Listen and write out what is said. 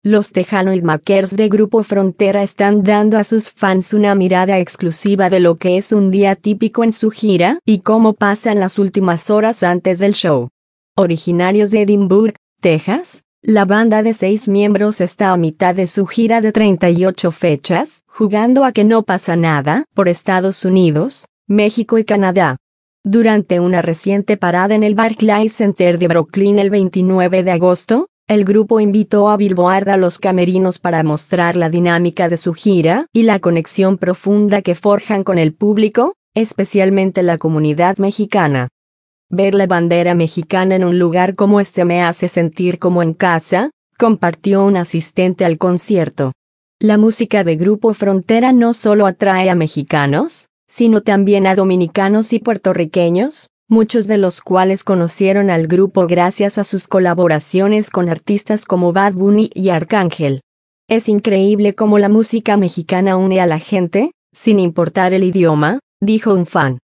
Los Tejano Hitmakers de Grupo Frontera están dando a sus fans una mirada exclusiva de lo que es un día típico en su gira y cómo pasan las últimas horas antes del show. Originarios de Edinburgh, Texas, la banda de 6 miembros está a mitad de su gira de 38 fechas, jugando a que no pasa nada, por Estados Unidos, México y Canadá. Durante una reciente parada en el Barclays Center de Brooklyn el 29 de agosto, el grupo invitó a Billboard a los camerinos para mostrar la dinámica de su gira y la conexión profunda que forjan con el público, especialmente la comunidad mexicana. Ver la bandera mexicana en un lugar como este me hace sentir como en casa, compartió un asistente al concierto. La música de Grupo Frontera no solo atrae a mexicanos, sino también a dominicanos y puertorriqueños, muchos de los cuales conocieron al grupo gracias a sus colaboraciones con artistas como Bad Bunny y Arcángel. Es increíble cómo la música mexicana une a la gente, sin importar el idioma, dijo un fan.